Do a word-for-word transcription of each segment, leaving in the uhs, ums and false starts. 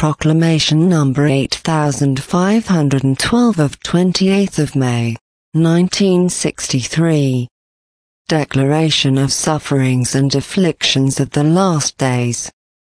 Proclamation number eight thousand five hundred twelve of twenty-eighth of May, nineteen sixty-three. Declaration of sufferings and afflictions of the last days.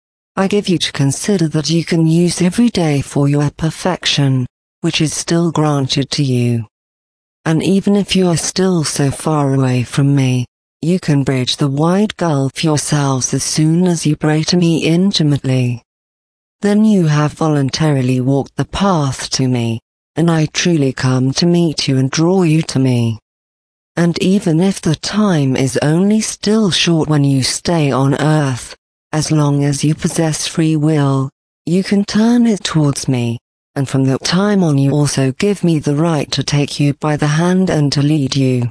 I give you to consider that you can use every day for your perfection, which is still granted to you. And even if you are still so far away from me, you can bridge the wide gulf yourselves as soon as you pray to me intimately. Then you have voluntarily walked the path to me, and I truly come to meet you and draw you to me. And even if the time is only still short when you stay on earth, as long as you possess free will, you can turn it towards me, and from that time on you also give me the right to take you by the hand and to lead you.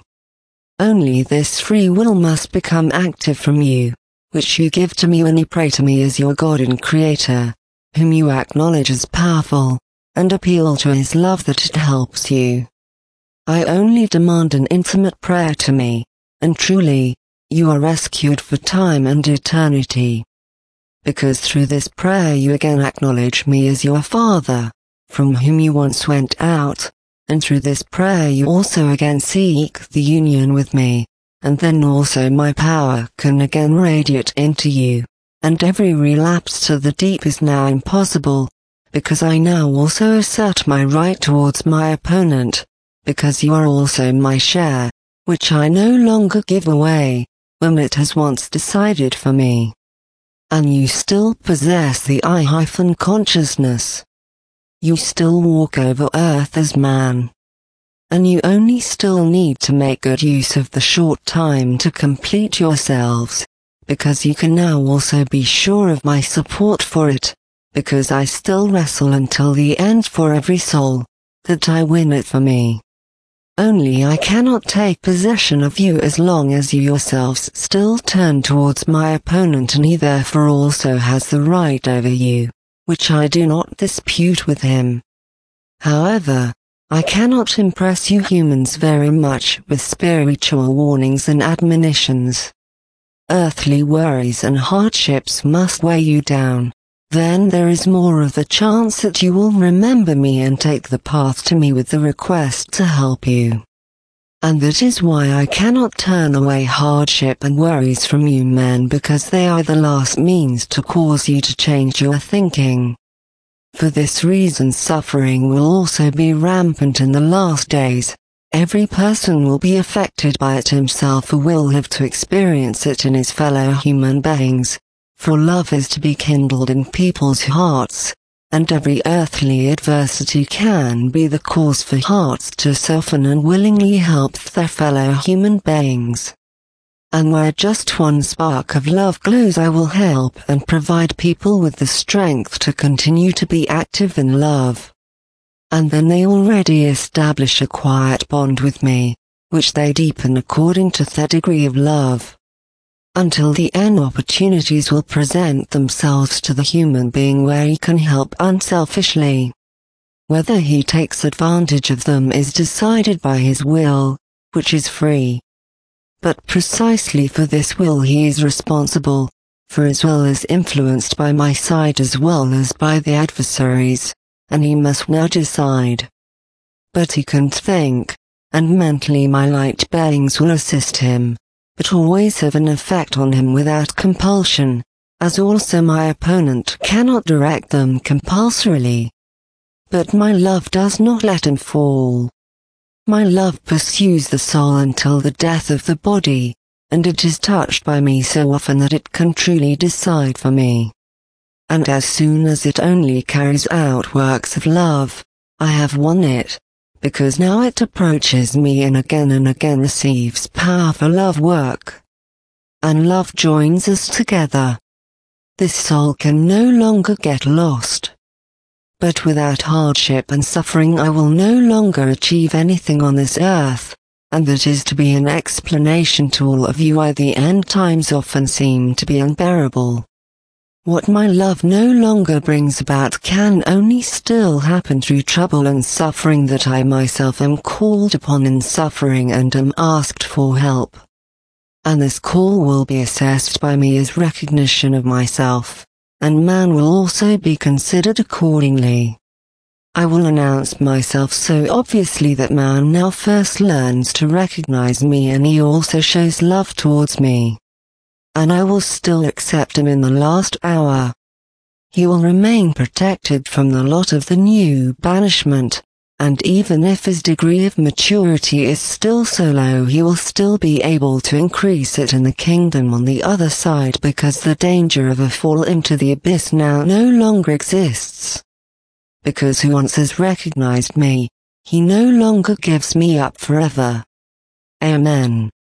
Only this free will must become active from you, which you give to me when you pray to me as your God and Creator, whom you acknowledge as powerful, and appeal to His love that it helps you. I only demand an intimate prayer to me, and truly, you are rescued for time and eternity. Because through this prayer you again acknowledge me as your Father, from whom you once went out, and through this prayer you also again seek the union with me, and then also my power can again radiate into you, and every relapse to the deep is now impossible, because I now also assert my right towards my opponent, because you are also my share, which I no longer give away, when it has once decided for me. And you still possess the I-consciousness. You still walk over earth as man. And you only still need to make good use of the short time to complete yourselves, because you can now also be sure of my support for it, because I still wrestle until the end for every soul, that I win it for me. Only I cannot take possession of you as long as you yourselves still turn towards my opponent, and he therefore also has the right over you, which I do not dispute with him. However, I cannot impress you humans very much with spiritual warnings and admonitions. Earthly worries and hardships must weigh you down. Then there is more of a chance that you will remember me and take the path to me with the request to help you. And that is why I cannot turn away hardship and worries from you men, because they are the last means to cause you to change your thinking. For this reason suffering will also be rampant in the last days. Every person will be affected by it himself, or will have to experience it in his fellow human beings. For love is to be kindled in people's hearts, and every earthly adversity can be the cause for hearts to soften and willingly help their fellow human beings. And where just one spark of love glows, I will help and provide people with the strength to continue to be active in love. And then they already establish a quiet bond with me, which they deepen according to their degree of love. Until the end, opportunities will present themselves to the human being where he can help unselfishly. Whether he takes advantage of them is decided by his will, which is free. But precisely for this will he is responsible, for his will is influenced by my side as well as by the adversaries, and he must now decide. But he can think, and mentally my light beings will assist him, but always have an effect on him without compulsion, as also my opponent cannot direct them compulsorily. But my love does not let him fall. My love pursues the soul until the death of the body, and it is touched by me so often that it can truly decide for me. And as soon as it only carries out works of love, I have won it. Because now it approaches me and again and again receives power for love work. And love joins us together. This soul can no longer get lost. But without hardship and suffering I will no longer achieve anything on this earth, and that is to be an explanation to all of you why the end times often seem to be unbearable. What my love no longer brings about can only still happen through trouble and suffering, that I myself am called upon in suffering and am asked for help. And this call will be assessed by me as recognition of myself, and man will also be considered accordingly. I will announce myself so obviously that man now first learns to recognize me, and he also shows love towards me. And I will still accept him in the last hour. He will remain protected from the lot of the new banishment, and even if his degree of maturity is still so low, he will still be able to increase it in the kingdom on the other side, because the danger of a fall into the abyss now no longer exists. Because who once has recognized me, he no longer gives me up forever. Amen.